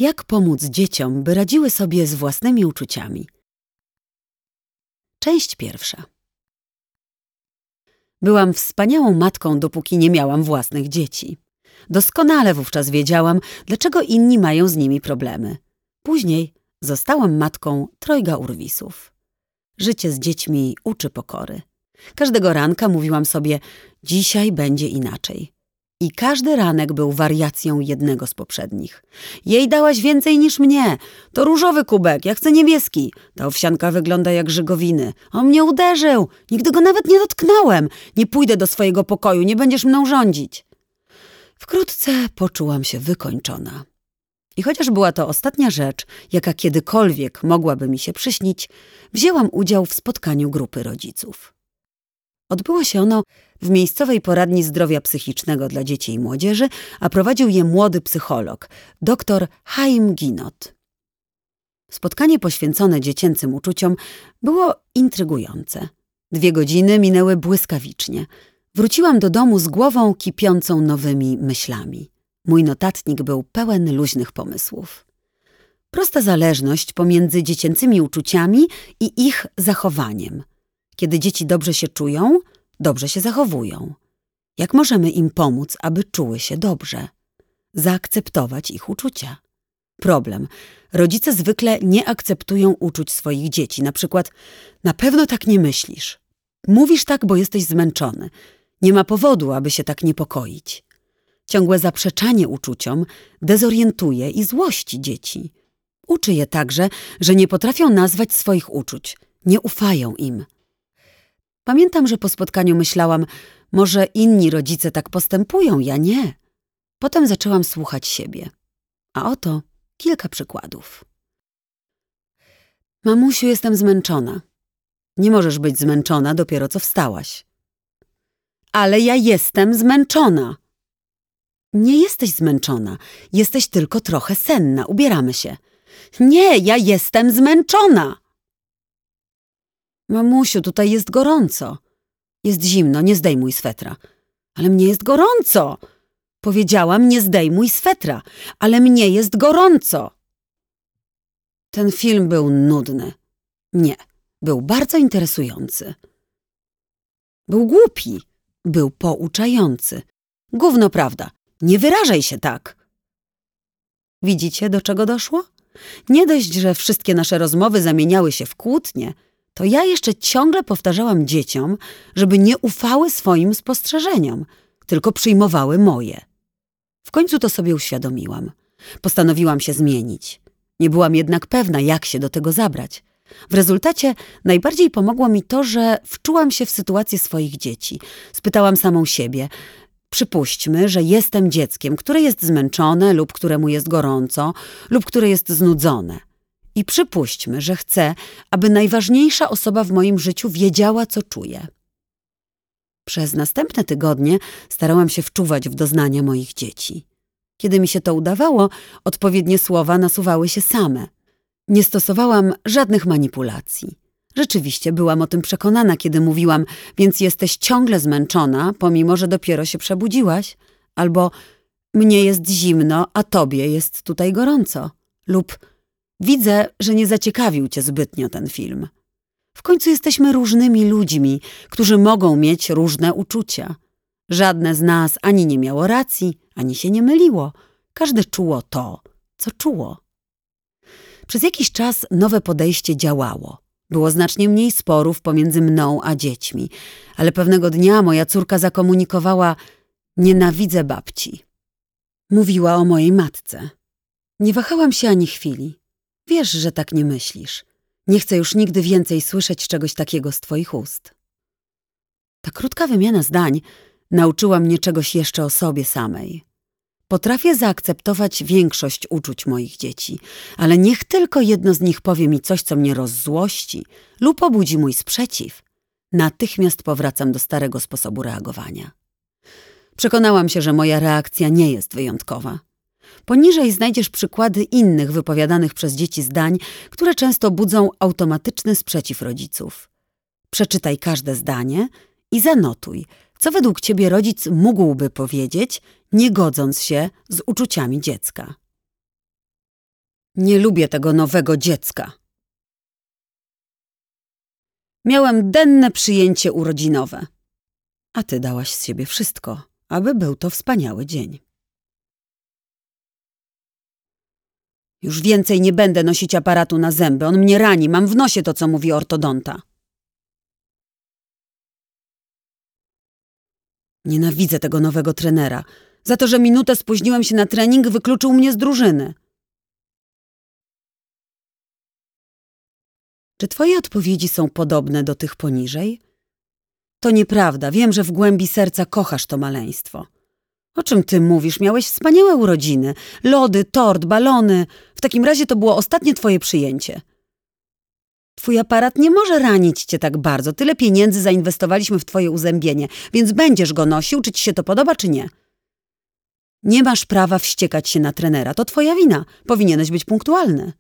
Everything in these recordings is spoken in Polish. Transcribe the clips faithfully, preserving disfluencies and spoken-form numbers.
Jak pomóc dzieciom, by radziły sobie z własnymi uczuciami? Część pierwsza. Byłam wspaniałą matką, dopóki nie miałam własnych dzieci. Doskonale wówczas wiedziałam, dlaczego inni mają z nimi problemy. Później zostałam matką trojga urwisów. Życie z dziećmi uczy pokory. Każdego ranka mówiłam sobie, dzisiaj będzie inaczej. I każdy ranek był wariacją jednego z poprzednich. Jej dałaś więcej niż mnie. To różowy kubek, ja chcę niebieski. Ta owsianka wygląda jak żygowiny. On mnie uderzył. Nigdy go nawet nie dotknąłem. Nie pójdę do swojego pokoju, nie będziesz mną rządzić. Wkrótce poczułam się wykończona. I chociaż była to ostatnia rzecz, jaka kiedykolwiek mogłaby mi się przyśnić, wzięłam udział w spotkaniu grupy rodziców. Odbyło się ono w miejscowej poradni zdrowia psychicznego dla dzieci i młodzieży, a prowadził je młody psycholog, dr Chaim Ginot. Spotkanie poświęcone dziecięcym uczuciom było intrygujące. Dwie godziny minęły błyskawicznie. Wróciłam do domu z głową kipiącą nowymi myślami. Mój notatnik był pełen luźnych pomysłów. Prosta zależność pomiędzy dziecięcymi uczuciami i ich zachowaniem. Kiedy dzieci dobrze się czują, dobrze się zachowują. Jak możemy im pomóc, aby czuły się dobrze? Zaakceptować ich uczucia. Problem. Rodzice zwykle nie akceptują uczuć swoich dzieci. Na przykład, na pewno tak nie myślisz. Mówisz tak, bo jesteś zmęczony. Nie ma powodu, aby się tak niepokoić. Ciągłe zaprzeczanie uczuciom dezorientuje i złości dzieci. Uczy je także, że nie potrafią nazwać swoich uczuć. Nie ufają im. Pamiętam, że po spotkaniu myślałam, może inni rodzice tak postępują, ja nie. Potem zaczęłam słuchać siebie. A oto kilka przykładów. Mamusiu, jestem zmęczona. Nie możesz być zmęczona, dopiero co wstałaś. Ale ja jestem zmęczona. Nie jesteś zmęczona, jesteś tylko trochę senna, ubieramy się. Nie, ja jestem zmęczona. Mamusiu, tutaj jest gorąco. Jest zimno, nie zdejmuj swetra. Ale mnie jest gorąco. Powiedziałam, nie zdejmuj swetra, ale mnie jest gorąco. Ten film był nudny. Nie, był bardzo interesujący. Był głupi, był pouczający. Gówno prawda, nie wyrażaj się tak. Widzicie, do czego doszło? Nie dość, że wszystkie nasze rozmowy zamieniały się w kłótnie, to ja jeszcze ciągle powtarzałam dzieciom, żeby nie ufały swoim spostrzeżeniom, tylko przyjmowały moje. W końcu to sobie uświadomiłam. Postanowiłam się zmienić. Nie byłam jednak pewna, jak się do tego zabrać. W rezultacie najbardziej pomogło mi to, że wczułam się w sytuację swoich dzieci. Spytałam samą siebie, przypuśćmy, że jestem dzieckiem, które jest zmęczone lub któremu jest gorąco lub które jest znudzone. I przypuśćmy, że chcę, aby najważniejsza osoba w moim życiu wiedziała, co czuję. Przez następne tygodnie starałam się wczuwać w doznania moich dzieci. Kiedy mi się to udawało, odpowiednie słowa nasuwały się same. Nie stosowałam żadnych manipulacji. Rzeczywiście byłam o tym przekonana, kiedy mówiłam, więc jesteś ciągle zmęczona, pomimo że dopiero się przebudziłaś, albo mnie jest zimno, a tobie jest tutaj gorąco, lub widzę, że nie zaciekawił cię zbytnio ten film. W końcu jesteśmy różnymi ludźmi, którzy mogą mieć różne uczucia. Żadne z nas ani nie miało racji, ani się nie myliło. Każde czuło to, co czuło. Przez jakiś czas nowe podejście działało. Było znacznie mniej sporów pomiędzy mną a dziećmi, ale pewnego dnia moja córka zakomunikowała: nienawidzę babci. Mówiła o mojej matce. Nie wahałam się ani chwili. Wiesz, że tak nie myślisz. Nie chcę już nigdy więcej słyszeć czegoś takiego z twoich ust. Ta krótka wymiana zdań nauczyła mnie czegoś jeszcze o sobie samej. Potrafię zaakceptować większość uczuć moich dzieci, ale niech tylko jedno z nich powie mi coś, co mnie rozzłości lub obudzi mój sprzeciw. Natychmiast powracam do starego sposobu reagowania. Przekonałam się, że moja reakcja nie jest wyjątkowa. Poniżej znajdziesz przykłady innych wypowiadanych przez dzieci zdań, które często budzą automatyczny sprzeciw rodziców. Przeczytaj każde zdanie i zanotuj, co według ciebie rodzic mógłby powiedzieć, nie godząc się z uczuciami dziecka. Nie lubię tego nowego dziecka. Miałem denne przyjęcie urodzinowe, a ty dałaś z siebie wszystko, aby był to wspaniały dzień. Już więcej nie będę nosić aparatu na zęby, on mnie rani, mam w nosie to, co mówi ortodonta. Nienawidzę tego nowego trenera. Za to, że minutę spóźniłem się na trening, wykluczył mnie z drużyny. Czy twoje odpowiedzi są podobne do tych poniżej? To nieprawda. Wiem, że w głębi serca kochasz to maleństwo. O czym ty mówisz? Miałeś wspaniałe urodziny. Lody, tort, balony. W takim razie to było ostatnie twoje przyjęcie. Twój aparat nie może ranić cię tak bardzo. Tyle pieniędzy zainwestowaliśmy w twoje uzębienie, więc będziesz go nosił, czy ci się to podoba, czy nie. Nie masz prawa wściekać się na trenera. To twoja wina. Powinieneś być punktualny.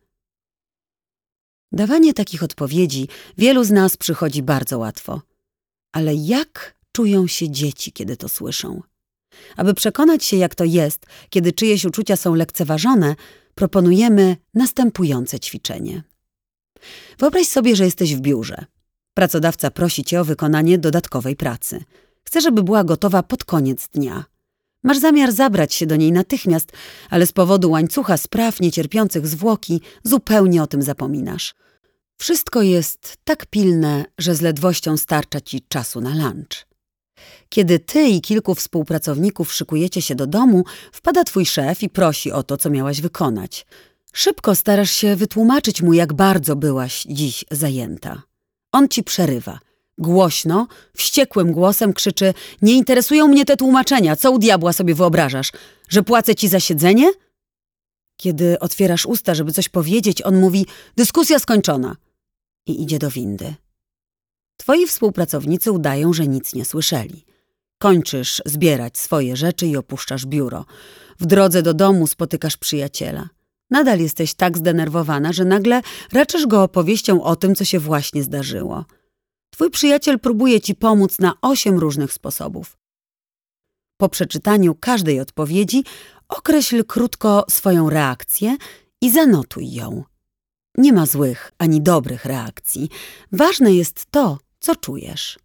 Dawanie takich odpowiedzi wielu z nas przychodzi bardzo łatwo. Ale jak czują się dzieci, kiedy to słyszą? Aby przekonać się, jak to jest, kiedy czyjeś uczucia są lekceważone, proponujemy następujące ćwiczenie. Wyobraź sobie, że jesteś w biurze. Pracodawca prosi cię o wykonanie dodatkowej pracy. Chce, żeby była gotowa pod koniec dnia. Masz zamiar zabrać się do niej natychmiast, ale z powodu łańcucha spraw niecierpiących zwłoki zupełnie o tym zapominasz. Wszystko jest tak pilne, że z ledwością starcza ci czasu na lunch. Kiedy ty i kilku współpracowników szykujecie się do domu, wpada twój szef i prosi o to, co miałaś wykonać. Szybko starasz się wytłumaczyć mu, jak bardzo byłaś dziś zajęta. On ci przerywa. Głośno, wściekłym głosem krzyczy: nie interesują mnie te tłumaczenia, co u diabła sobie wyobrażasz? Że płacę ci za siedzenie? Kiedy otwierasz usta, żeby coś powiedzieć, on mówi: dyskusja skończona. I idzie do windy. Twoi współpracownicy udają, że nic nie słyszeli. Kończysz zbierać swoje rzeczy i opuszczasz biuro. W drodze do domu spotykasz przyjaciela. Nadal jesteś tak zdenerwowana, że nagle raczysz go opowieścią o tym, co się właśnie zdarzyło. Twój przyjaciel próbuje ci pomóc na osiem różnych sposobów. Po przeczytaniu każdej odpowiedzi określ krótko swoją reakcję i zanotuj ją. Nie ma złych ani dobrych reakcji. Ważne jest to, co czujesz.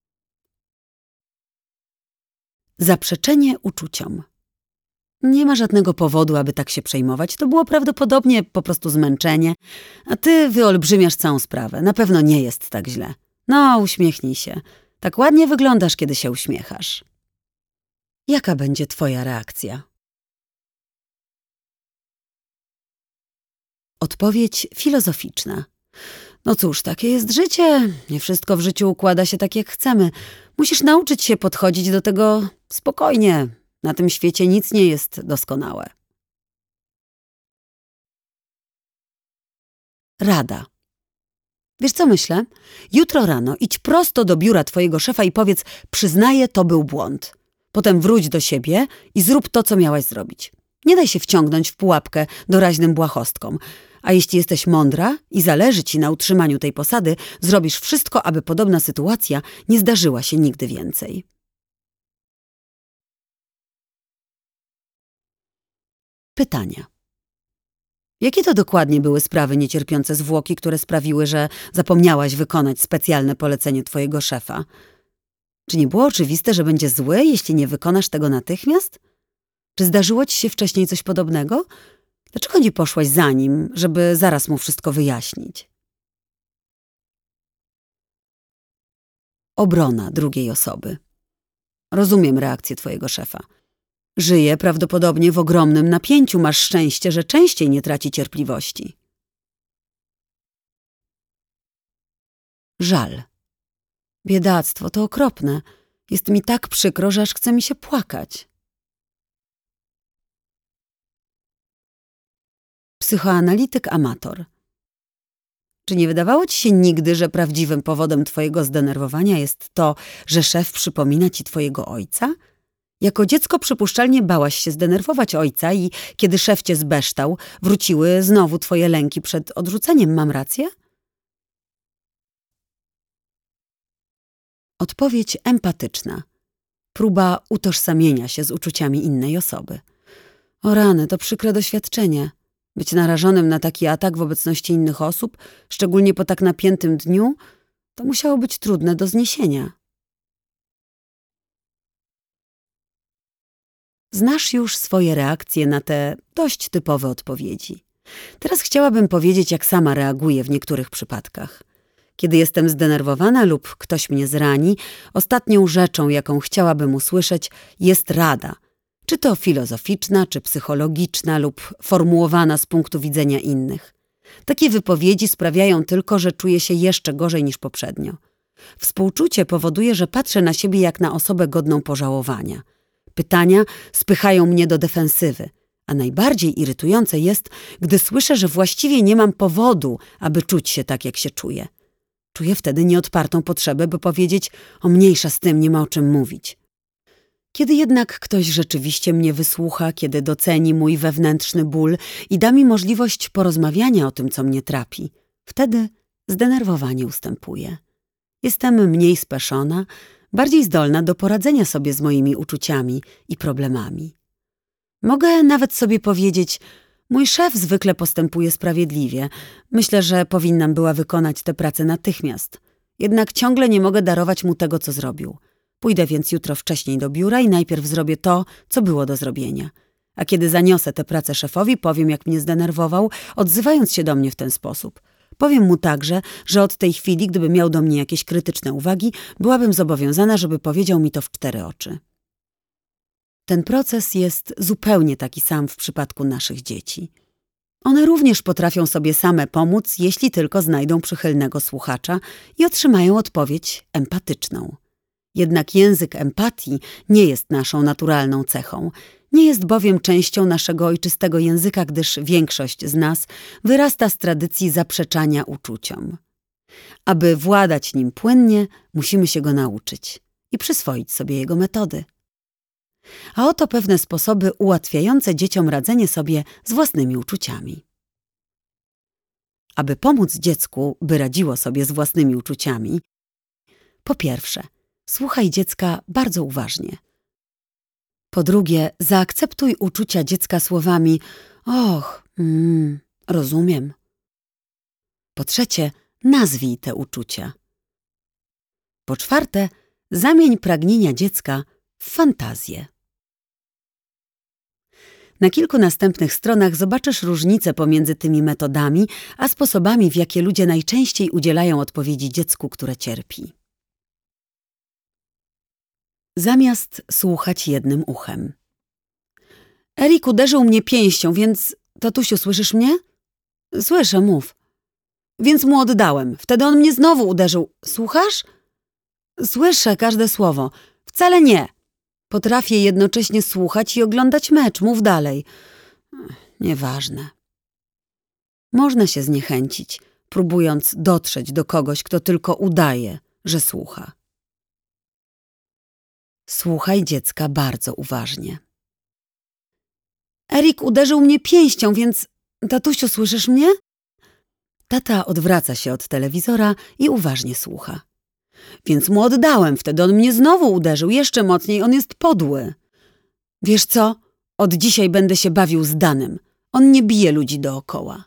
Zaprzeczenie uczuciom. Nie ma żadnego powodu, aby tak się przejmować. To było prawdopodobnie po prostu zmęczenie, a ty wyolbrzymiasz całą sprawę. Na pewno nie jest tak źle. No, uśmiechnij się. Tak ładnie wyglądasz, kiedy się uśmiechasz. Jaka będzie twoja reakcja? Odpowiedź filozoficzna. No cóż, takie jest życie. Nie wszystko w życiu układa się tak, jak chcemy. Musisz nauczyć się podchodzić do tego spokojnie. Na tym świecie nic nie jest doskonałe. Rada. Wiesz co myślę? Jutro rano idź prosto do biura twojego szefa i powiedz: przyznaję, to był błąd. Potem wróć do siebie i zrób to, co miałaś zrobić. Nie daj się wciągnąć w pułapkę doraźnym błahostkom. A jeśli jesteś mądra i zależy ci na utrzymaniu tej posady, zrobisz wszystko, aby podobna sytuacja nie zdarzyła się nigdy więcej. Pytania. Jakie to dokładnie były sprawy niecierpiące zwłoki, które sprawiły, że zapomniałaś wykonać specjalne polecenie twojego szefa? Czy nie było oczywiste, że będzie zły, jeśli nie wykonasz tego natychmiast? Czy zdarzyło ci się wcześniej coś podobnego? Dlaczego nie poszłaś za nim, żeby zaraz mu wszystko wyjaśnić? Obrona drugiej osoby. Rozumiem reakcję twojego szefa. Żyje prawdopodobnie w ogromnym napięciu. Masz szczęście, że częściej nie traci cierpliwości. Żal. Biedactwo to okropne. Jest mi tak przykro, że aż chce mi się płakać. Psychoanalityk amator. Czy nie wydawało ci się nigdy, że prawdziwym powodem twojego zdenerwowania jest to, że szef przypomina ci twojego ojca? Jako dziecko przypuszczalnie bałaś się zdenerwować ojca i kiedy szef cię zbeształ, wróciły znowu twoje lęki przed odrzuceniem. Mam rację? Odpowiedź empatyczna. Próba utożsamienia się z uczuciami innej osoby. O rany, to przykre doświadczenie. Być narażonym na taki atak w obecności innych osób, szczególnie po tak napiętym dniu, to musiało być trudne do zniesienia. Znasz już swoje reakcje na te dość typowe odpowiedzi. Teraz chciałabym powiedzieć, jak sama reaguję w niektórych przypadkach. Kiedy jestem zdenerwowana lub ktoś mnie zrani, ostatnią rzeczą, jaką chciałabym usłyszeć, jest rada. Czy to filozoficzna, czy psychologiczna lub formułowana z punktu widzenia innych. Takie wypowiedzi sprawiają tylko, że czuję się jeszcze gorzej niż poprzednio. Współczucie powoduje, że patrzę na siebie jak na osobę godną pożałowania. Pytania spychają mnie do defensywy, a najbardziej irytujące jest, gdy słyszę, że właściwie nie mam powodu, aby czuć się tak, jak się czuję. Czuję wtedy nieodpartą potrzebę, by powiedzieć: o mniejsza z tym, nie ma o czym mówić. Kiedy jednak ktoś rzeczywiście mnie wysłucha, kiedy doceni mój wewnętrzny ból i da mi możliwość porozmawiania o tym, co mnie trapi, wtedy zdenerwowanie ustępuje. Jestem mniej speszona, bardziej zdolna do poradzenia sobie z moimi uczuciami i problemami. Mogę nawet sobie powiedzieć: mój szef zwykle postępuje sprawiedliwie. Myślę, że powinnam była wykonać tę pracę natychmiast. Jednak ciągle nie mogę darować mu tego, co zrobił. Pójdę więc jutro wcześniej do biura i najpierw zrobię to, co było do zrobienia. A kiedy zaniosę tę pracę szefowi, powiem, jak mnie zdenerwował, odzywając się do mnie w ten sposób. Powiem mu także, że od tej chwili, gdyby miał do mnie jakieś krytyczne uwagi, byłabym zobowiązana, żeby powiedział mi to w cztery oczy. Ten proces jest zupełnie taki sam w przypadku naszych dzieci. One również potrafią sobie same pomóc, jeśli tylko znajdą przychylnego słuchacza i otrzymają odpowiedź empatyczną. Jednak język empatii nie jest naszą naturalną cechą. Nie jest bowiem częścią naszego ojczystego języka, gdyż większość z nas wyrasta z tradycji zaprzeczania uczuciom. Aby władać nim płynnie, musimy się go nauczyć i przyswoić sobie jego metody. A oto pewne sposoby ułatwiające dzieciom radzenie sobie z własnymi uczuciami. Aby pomóc dziecku, by radziło sobie z własnymi uczuciami, po pierwsze, słuchaj dziecka bardzo uważnie. Po drugie, zaakceptuj uczucia dziecka słowami: och, mm, rozumiem. Po trzecie, nazwij te uczucia. Po czwarte, zamień pragnienia dziecka w fantazję. Na kilku następnych stronach zobaczysz różnicę pomiędzy tymi metodami, a sposobami, w jakie ludzie najczęściej udzielają odpowiedzi dziecku, które cierpi. Zamiast słuchać jednym uchem. Erik uderzył mnie pięścią, więc... Tatusiu, słyszysz mnie? Słyszę, mów. Więc mu oddałem. Wtedy on mnie znowu uderzył. Słuchasz? Słyszę każde słowo. Wcale nie. Potrafię jednocześnie słuchać i oglądać mecz. Mów dalej. Nieważne. Można się zniechęcić, próbując dotrzeć do kogoś, kto tylko udaje, że słucha. Słuchaj dziecka bardzo uważnie. Erik uderzył mnie pięścią, więc... Tatusiu, słyszysz mnie? Tata odwraca się od telewizora i uważnie słucha. Więc mu oddałem, wtedy on mnie znowu uderzył, jeszcze mocniej, on jest podły. Wiesz co? Od dzisiaj będę się bawił z Danem. On nie bije ludzi dookoła.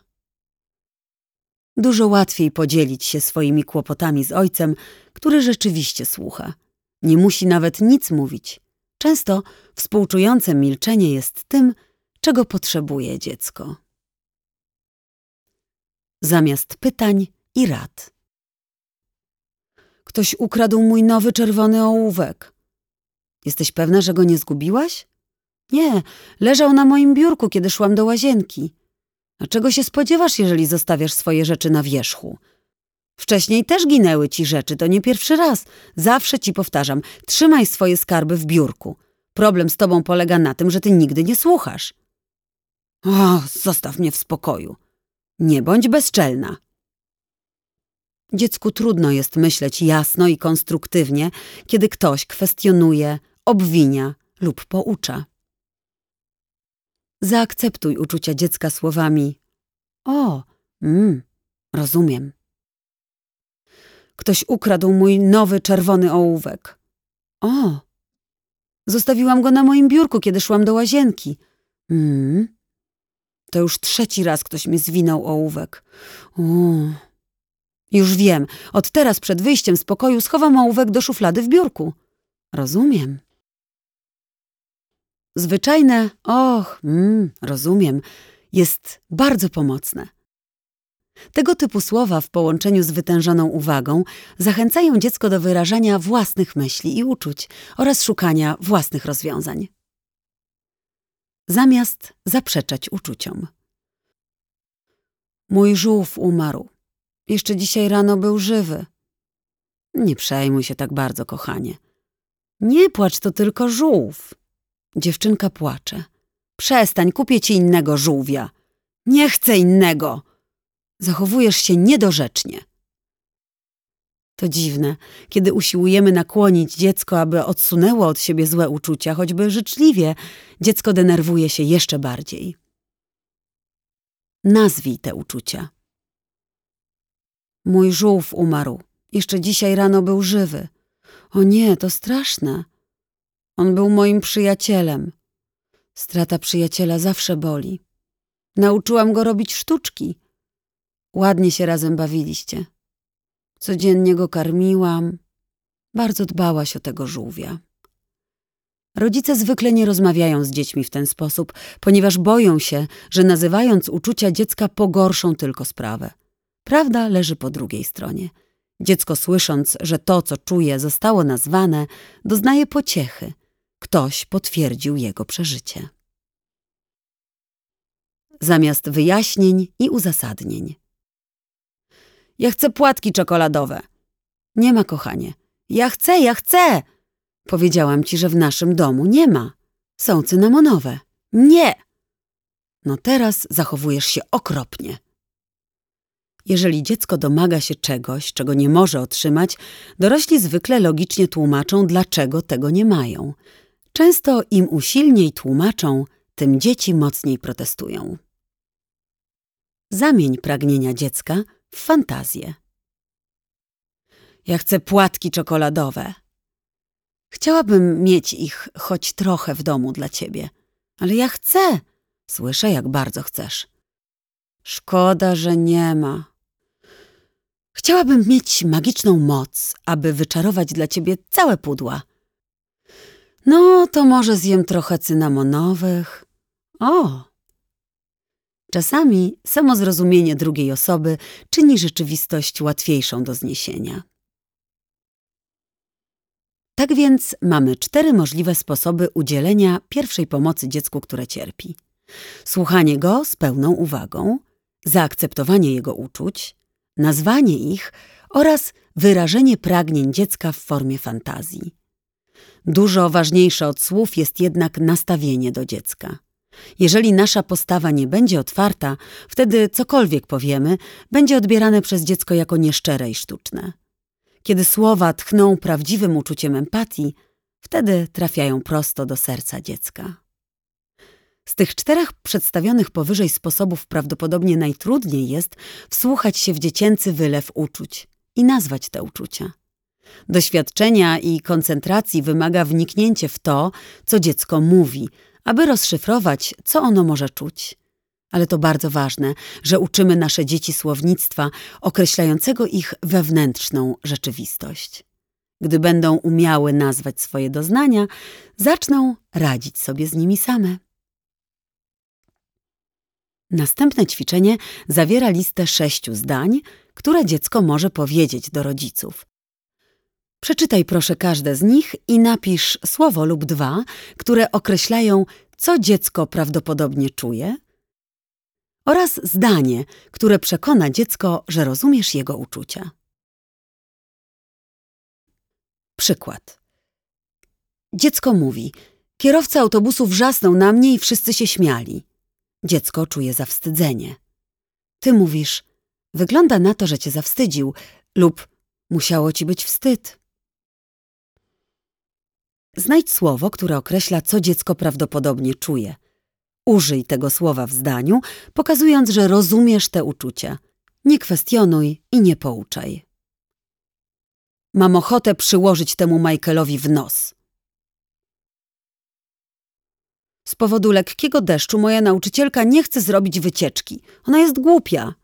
Dużo łatwiej podzielić się swoimi kłopotami z ojcem, który rzeczywiście słucha. Nie musi nawet nic mówić. Często współczujące milczenie jest tym, czego potrzebuje dziecko. Zamiast pytań i rad. Ktoś ukradł mój nowy czerwony ołówek. Jesteś pewna, że go nie zgubiłaś? Nie, leżał na moim biurku, kiedy szłam do łazienki. A czego się spodziewasz, jeżeli zostawiasz swoje rzeczy na wierzchu? Wcześniej też ginęły ci rzeczy, to nie pierwszy raz. Zawsze ci powtarzam, trzymaj swoje skarby w biurku. Problem z tobą polega na tym, że ty nigdy nie słuchasz. O, zostaw mnie w spokoju. Nie bądź bezczelna. Dziecku trudno jest myśleć jasno i konstruktywnie, kiedy ktoś kwestionuje, obwinia lub poucza. Zaakceptuj uczucia dziecka słowami: o, mm, rozumiem. Ktoś ukradł mój nowy czerwony ołówek. O, zostawiłam go na moim biurku, kiedy szłam do łazienki. Mm. To już trzeci raz ktoś mi zwinął ołówek. Uuu. Już wiem, od teraz przed wyjściem z pokoju schowam ołówek do szuflady w biurku. Rozumiem. Zwyczajne, och, mm, rozumiem, jest bardzo pomocne. Tego typu słowa w połączeniu z wytężoną uwagą zachęcają dziecko do wyrażania własnych myśli i uczuć oraz szukania własnych rozwiązań. Zamiast zaprzeczać uczuciom. Mój żółw umarł. Jeszcze dzisiaj rano był żywy. Nie przejmuj się tak bardzo, kochanie. Nie płacz, to tylko żółw. Dziewczynka płacze. Przestań, kupię ci innego żółwia. Nie chcę innego. Zachowujesz się niedorzecznie. To dziwne, kiedy usiłujemy nakłonić dziecko, aby odsunęło od siebie złe uczucia, choćby życzliwie, dziecko denerwuje się jeszcze bardziej. Nazwij te uczucia. Mój żółw umarł. Jeszcze dzisiaj rano był żywy. O nie, to straszne. On był moim przyjacielem. Strata przyjaciela zawsze boli. Nauczyłam go robić sztuczki. Ładnie się razem bawiliście. Codziennie go karmiłam. Bardzo dbałaś o tego żółwia. Rodzice zwykle nie rozmawiają z dziećmi w ten sposób, ponieważ boją się, że nazywając uczucia dziecka pogorszą tylko sprawę. Prawda leży po drugiej stronie. Dziecko, słysząc, że to, co czuje, zostało nazwane, doznaje pociechy. Ktoś potwierdził jego przeżycie. Zamiast wyjaśnień i uzasadnień. Ja chcę płatki czekoladowe. Nie ma, kochanie. Ja chcę, ja chcę. Powiedziałam ci, że w naszym domu nie ma. Są cynamonowe. Nie. No teraz zachowujesz się okropnie. Jeżeli dziecko domaga się czegoś, czego nie może otrzymać, dorośli zwykle logicznie tłumaczą, dlaczego tego nie mają. Często im usilniej tłumaczą, tym dzieci mocniej protestują. Zamień pragnienia dziecka w fantazję. Ja chcę płatki czekoladowe. Chciałabym mieć ich choć trochę w domu dla ciebie. Ale ja chcę. Słyszę, jak bardzo chcesz. Szkoda, że nie ma. Chciałabym mieć magiczną moc, aby wyczarować dla ciebie całe pudła. No, to może zjem trochę cynamonowych. O! Czasami samo zrozumienie drugiej osoby czyni rzeczywistość łatwiejszą do zniesienia. Tak więc mamy cztery możliwe sposoby udzielenia pierwszej pomocy dziecku, które cierpi. Słuchanie go z pełną uwagą, zaakceptowanie jego uczuć, nazwanie ich oraz wyrażenie pragnień dziecka w formie fantazji. Dużo ważniejsze od słów jest jednak nastawienie do dziecka. Jeżeli nasza postawa nie będzie otwarta, wtedy cokolwiek powiemy, będzie odbierane przez dziecko jako nieszczere i sztuczne. Kiedy słowa tchną prawdziwym uczuciem empatii, wtedy trafiają prosto do serca dziecka. Z tych czterech przedstawionych powyżej sposobów prawdopodobnie najtrudniej jest wsłuchać się w dziecięcy wylew uczuć i nazwać te uczucia. Doświadczenia i koncentracji wymaga wniknięcie w to, co dziecko mówi, aby rozszyfrować, co ono może czuć. Ale to bardzo ważne, że uczymy nasze dzieci słownictwa określającego ich wewnętrzną rzeczywistość. Gdy będą umiały nazwać swoje doznania, zaczną radzić sobie z nimi same. Następne ćwiczenie zawiera listę sześciu zdań, które dziecko może powiedzieć do rodziców. Przeczytaj proszę każde z nich i napisz słowo lub dwa, które określają, co dziecko prawdopodobnie czuje, oraz zdanie, które przekona dziecko, że rozumiesz jego uczucia. Przykład. Dziecko mówi: kierowca autobusu wrzasnął na mnie i wszyscy się śmiali. Dziecko czuje zawstydzenie. Ty mówisz: wygląda na to, że cię zawstydził, lub musiało ci być wstyd. Znajdź słowo, które określa, co dziecko prawdopodobnie czuje. Użyj tego słowa w zdaniu, pokazując, że rozumiesz te uczucia. Nie kwestionuj i nie pouczaj. Mam ochotę przyłożyć temu Michaelowi w nos. Z powodu lekkiego deszczu moja nauczycielka nie chce zrobić wycieczki. Ona jest głupia.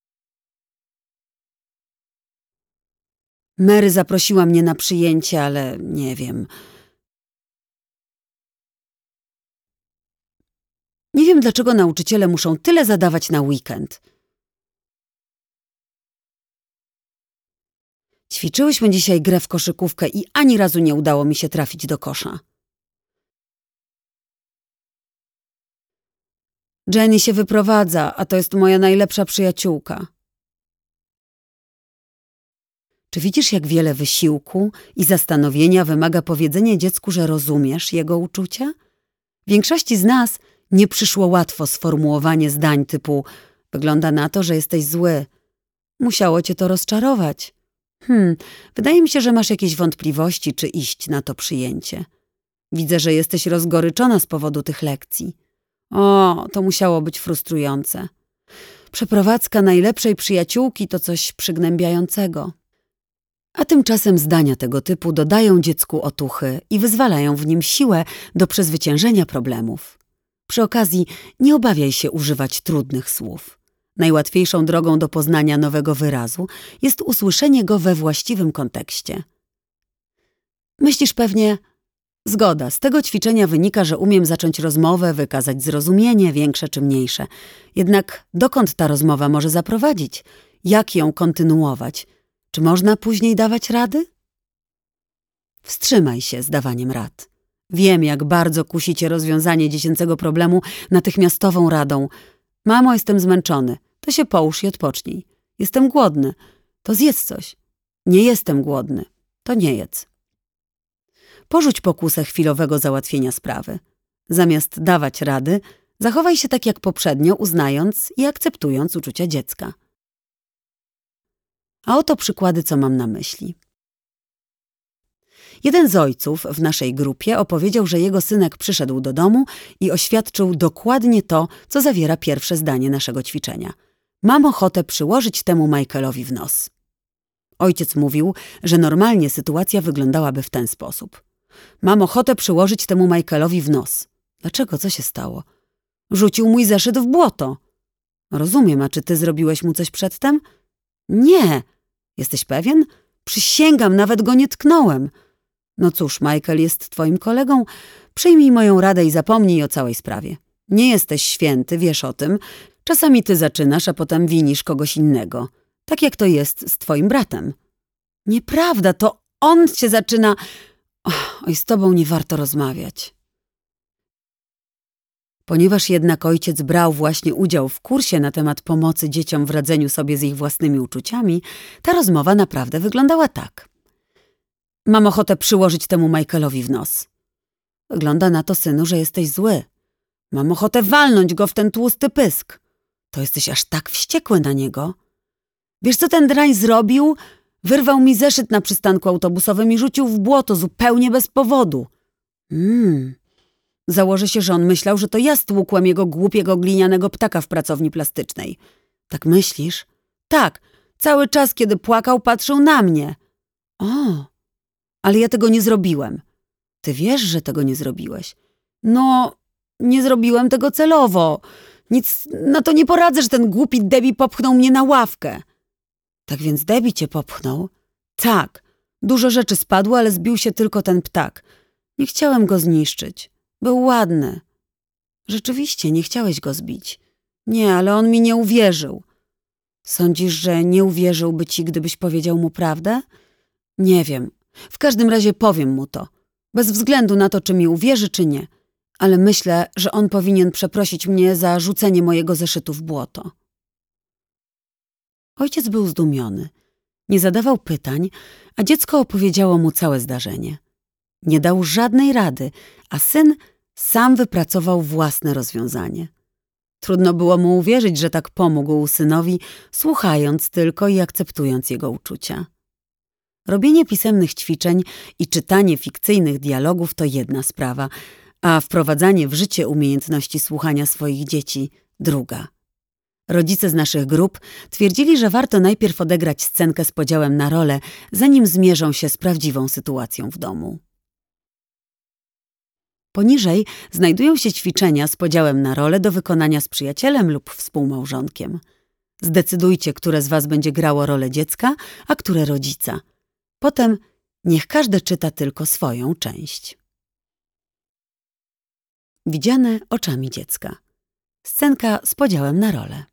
Mary zaprosiła mnie na przyjęcie, ale nie wiem. Nie wiem, dlaczego nauczyciele muszą tyle zadawać na weekend. Ćwiczyłyśmy dzisiaj grę w koszykówkę i ani razu nie udało mi się trafić do kosza. Jenny się wyprowadza, a to jest moja najlepsza przyjaciółka. Czy widzisz, jak wiele wysiłku i zastanowienia wymaga powiedzenie dziecku, że rozumiesz jego uczucia? Większości z nas nie przyszło łatwo sformułowanie zdań typu wygląda na to, że jesteś zły. Musiało cię to rozczarować. Hmm, wydaje mi się, że masz jakieś wątpliwości, czy iść na to przyjęcie. Widzę, że jesteś rozgoryczona z powodu tych lekcji. O, to musiało być frustrujące. Przeprowadzka najlepszej przyjaciółki to coś przygnębiającego. A tymczasem zdania tego typu dodają dziecku otuchy i wyzwalają w nim siłę do przezwyciężenia problemów. Przy okazji nie obawiaj się używać trudnych słów. Najłatwiejszą drogą do poznania nowego wyrazu jest usłyszenie go we właściwym kontekście. Myślisz pewnie, zgoda, z tego ćwiczenia wynika, że umiem zacząć rozmowę, wykazać zrozumienie, większe czy mniejsze. Jednak dokąd ta rozmowa może zaprowadzić? Jak ją kontynuować? Czy można później dawać rady? Wstrzymaj się z dawaniem rad. Wiem, jak bardzo kusi cię rozwiązanie dziecięcego problemu natychmiastową radą. Mamo, jestem zmęczony. To się połóż i odpocznij. Jestem głodny. To zjedz coś. Nie jestem głodny. To nie jedz. Porzuć pokusę chwilowego załatwienia sprawy. Zamiast dawać rady, zachowaj się tak jak poprzednio, uznając i akceptując uczucia dziecka. A oto przykłady, co mam na myśli. Jeden z ojców w naszej grupie opowiedział, że jego synek przyszedł do domu i oświadczył dokładnie to, co zawiera pierwsze zdanie naszego ćwiczenia. Mam ochotę przyłożyć temu Michaelowi w nos. Ojciec mówił, że normalnie sytuacja wyglądałaby w ten sposób. Mam ochotę przyłożyć temu Michaelowi w nos. Dlaczego? Co się stało? Rzucił mój zeszyt w błoto. Rozumiem, a czy ty zrobiłeś mu coś przedtem? Nie. Jesteś pewien? Przysięgam, nawet go nie tknąłem. No cóż, Michael jest twoim kolegą. Przyjmij moją radę i zapomnij o całej sprawie. Nie jesteś święty, wiesz o tym. Czasami ty zaczynasz, a potem winisz kogoś innego. Tak jak to jest z twoim bratem. Nieprawda, to on się zaczyna... Och, oj, z tobą nie warto rozmawiać. Ponieważ jednak ojciec brał właśnie udział w kursie na temat pomocy dzieciom w radzeniu sobie z ich własnymi uczuciami, ta rozmowa naprawdę wyglądała tak. Mam ochotę przyłożyć temu Michaelowi w nos. Wygląda na to, synu, że jesteś zły. Mam ochotę walnąć go w ten tłusty pysk. To jesteś aż tak wściekły na niego. Wiesz, co ten drań zrobił? Wyrwał mi zeszyt na przystanku autobusowym i rzucił w błoto zupełnie bez powodu. Mmm... Założę się, że on myślał, że to ja stłukłem jego głupiego glinianego ptaka w pracowni plastycznej. Tak myślisz? Tak, cały czas, kiedy płakał, patrzył na mnie. O, ale ja tego nie zrobiłem. Ty wiesz, że tego nie zrobiłeś. No, nie zrobiłem tego celowo. Nic na to nie poradzę, że ten głupi Debbie popchnął mnie na ławkę. Tak więc Debbie cię popchnął? Tak, dużo rzeczy spadło, ale zbił się tylko ten ptak. Nie chciałem go zniszczyć. Był ładny. Rzeczywiście, nie chciałeś go zbić. Nie, ale on mi nie uwierzył. Sądzisz, że nie uwierzyłby ci, gdybyś powiedział mu prawdę? Nie wiem. W każdym razie powiem mu to. Bez względu na to, czy mi uwierzy, czy nie. Ale myślę, że on powinien przeprosić mnie za rzucenie mojego zeszytu w błoto. Ojciec był zdumiony. Nie zadawał pytań, a dziecko opowiedziało mu całe zdarzenie. Nie dał żadnej rady, a syn sam wypracował własne rozwiązanie. Trudno było mu uwierzyć, że tak pomógł synowi, słuchając tylko i akceptując jego uczucia. Robienie pisemnych ćwiczeń i czytanie fikcyjnych dialogów to jedna sprawa, a wprowadzanie w życie umiejętności słuchania swoich dzieci druga. Rodzice z naszych grup twierdzili, że warto najpierw odegrać scenkę z podziałem na role, zanim zmierzą się z prawdziwą sytuacją w domu. Poniżej znajdują się ćwiczenia z podziałem na role do wykonania z przyjacielem lub współmałżonkiem. Zdecydujcie, które z was będzie grało rolę dziecka, a które rodzica. Potem niech każde czyta tylko swoją część. Widziane oczami dziecka. Scenka z podziałem na role.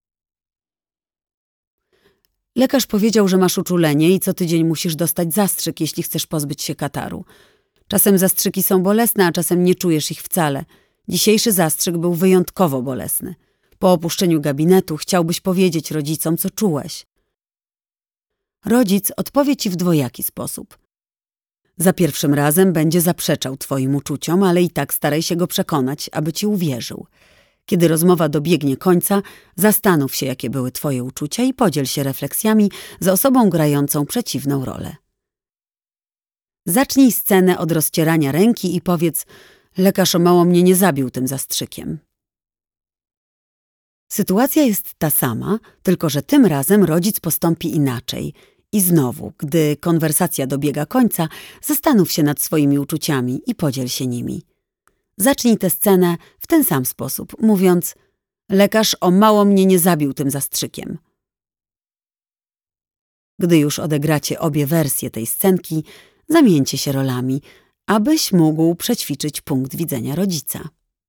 Lekarz powiedział, że masz uczulenie i co tydzień musisz dostać zastrzyk, jeśli chcesz pozbyć się kataru. Czasem zastrzyki są bolesne, a czasem nie czujesz ich wcale. Dzisiejszy zastrzyk był wyjątkowo bolesny. Po opuszczeniu gabinetu chciałbyś powiedzieć rodzicom, co czułeś. Rodzic odpowie ci w dwojaki sposób. Za pierwszym razem będzie zaprzeczał twoim uczuciom, ale i tak staraj się go przekonać, aby ci uwierzył. Kiedy rozmowa dobiegnie końca, zastanów się, jakie były twoje uczucia i podziel się refleksjami z osobą grającą przeciwną rolę. Zacznij scenę od rozcierania ręki i powiedz: lekarz o mało mnie nie zabił tym zastrzykiem. Sytuacja jest ta sama, tylko że tym razem rodzic postąpi inaczej. I znowu, gdy konwersacja dobiega końca, zastanów się nad swoimi uczuciami i podziel się nimi. Zacznij tę scenę w ten sam sposób, mówiąc: lekarz o mało mnie nie zabił tym zastrzykiem. Gdy już odegracie obie wersje tej scenki, zamieńcie się rolami, abyś mógł przećwiczyć punkt widzenia rodzica.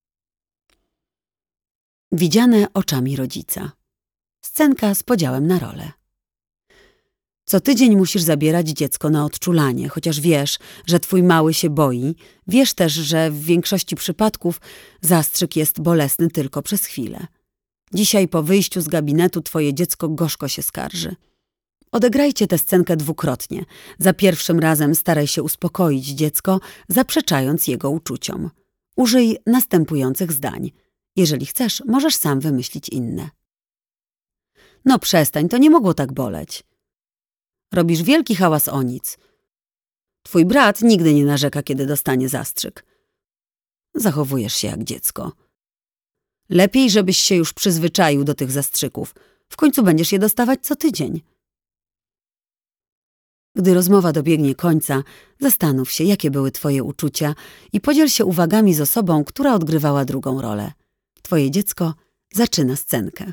Widziane oczami rodzica. Scenka z podziałem na role. Co tydzień musisz zabierać dziecko na odczulanie, chociaż wiesz, że twój mały się boi. Wiesz też, że w większości przypadków zastrzyk jest bolesny tylko przez chwilę. Dzisiaj po wyjściu z gabinetu twoje dziecko gorzko się skarży. Odegrajcie tę scenkę dwukrotnie. Za pierwszym razem staraj się uspokoić dziecko, zaprzeczając jego uczuciom. Użyj następujących zdań. Jeżeli chcesz, możesz sam wymyślić inne. No przestań, to nie mogło tak boleć. Robisz wielki hałas o nic. Twój brat nigdy nie narzeka, kiedy dostanie zastrzyk. Zachowujesz się jak dziecko. Lepiej, żebyś się już przyzwyczaił do tych zastrzyków. W końcu będziesz je dostawać co tydzień. Gdy rozmowa dobiegnie końca, zastanów się, jakie były twoje uczucia i podziel się uwagami z osobą, która odgrywała drugą rolę. Twoje dziecko zaczyna scenkę.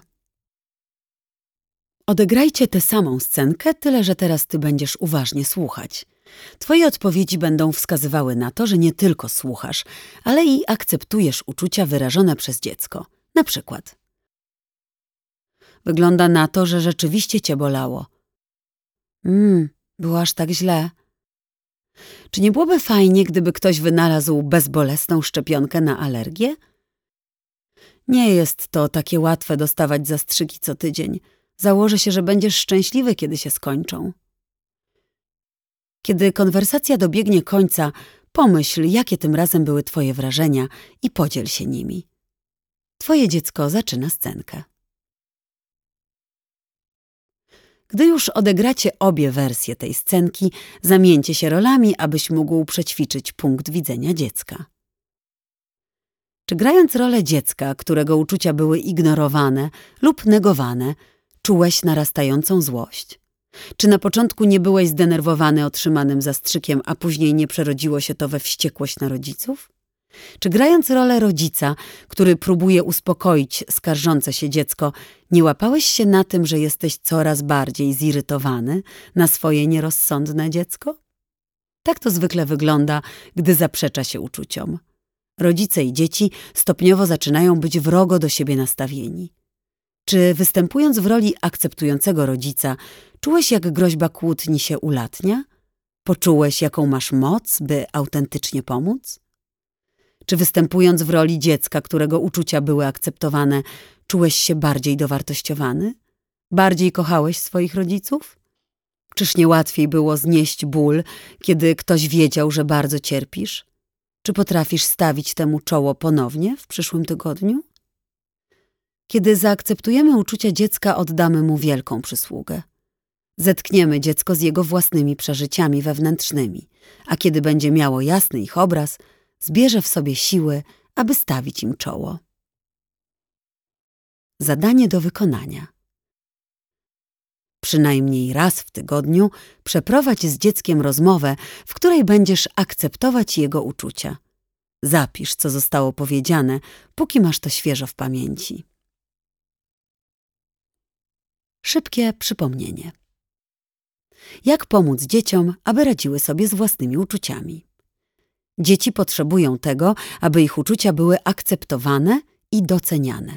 Odegrajcie tę samą scenkę, tyle że teraz ty będziesz uważnie słuchać. Twoje odpowiedzi będą wskazywały na to, że nie tylko słuchasz, ale i akceptujesz uczucia wyrażone przez dziecko. Na przykład: wygląda na to, że rzeczywiście cię bolało. Mmm, było aż tak źle. Czy nie byłoby fajnie, gdyby ktoś wynalazł bezbolesną szczepionkę na alergię? Nie jest to takie łatwe dostawać zastrzyki co tydzień. Założę się, że będziesz szczęśliwy, kiedy się skończą. Kiedy konwersacja dobiegnie końca, pomyśl, jakie tym razem były twoje wrażenia i podziel się nimi. Twoje dziecko zaczyna scenkę. Gdy już odegracie obie wersje tej scenki, zamieńcie się rolami, abyś mógł przećwiczyć punkt widzenia dziecka. Czy grając rolę dziecka, którego uczucia były ignorowane lub negowane, czułeś narastającą złość? Czy na początku nie byłeś zdenerwowany otrzymanym zastrzykiem, a później nie przerodziło się to we wściekłość na rodziców? Czy grając rolę rodzica, który próbuje uspokoić skarżące się dziecko, nie łapałeś się na tym, że jesteś coraz bardziej zirytowany na swoje nierozsądne dziecko? Tak to zwykle wygląda, gdy zaprzecza się uczuciom. Rodzice i dzieci stopniowo zaczynają być wrogo do siebie nastawieni. Czy występując w roli akceptującego rodzica, czułeś, jak groźba kłótni się ulatnia? Poczułeś, jaką masz moc, by autentycznie pomóc? Czy występując w roli dziecka, którego uczucia były akceptowane, czułeś się bardziej dowartościowany? Bardziej kochałeś swoich rodziców? Czyż nie łatwiej było znieść ból, kiedy ktoś wiedział, że bardzo cierpisz? Czy potrafisz stawić temu czoło ponownie w przyszłym tygodniu? Kiedy zaakceptujemy uczucia dziecka, oddamy mu wielką przysługę. Zetkniemy dziecko z jego własnymi przeżyciami wewnętrznymi, a kiedy będzie miało jasny ich obraz, zbierze w sobie siły, aby stawić im czoło. Zadanie do wykonania. Przynajmniej raz w tygodniu przeprowadź z dzieckiem rozmowę, w której będziesz akceptować jego uczucia. Zapisz, co zostało powiedziane, póki masz to świeżo w pamięci. Szybkie przypomnienie. Jak pomóc dzieciom, aby radziły sobie z własnymi uczuciami? Dzieci potrzebują tego, aby ich uczucia były akceptowane i doceniane.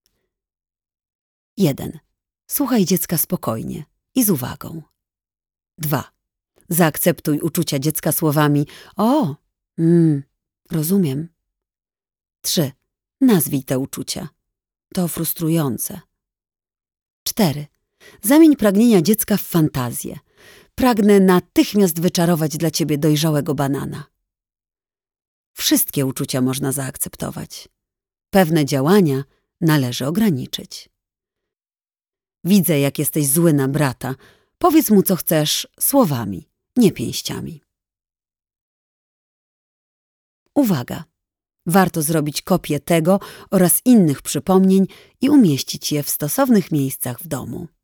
jeden. Słuchaj dziecka spokojnie i z uwagą. dwa. Zaakceptuj uczucia dziecka słowami: o, mm, rozumiem. trzy. Nazwij te uczucia. To frustrujące. cztery. Zamień pragnienia dziecka w fantazję. Pragnę natychmiast wyczarować dla ciebie dojrzałego banana. Wszystkie uczucia można zaakceptować. Pewne działania należy ograniczyć. Widzę, jak jesteś zły na brata. Powiedz mu, co chcesz, słowami, nie pięściami. Uwaga! Warto zrobić kopię tego oraz innych przypomnień i umieścić je w stosownych miejscach w domu.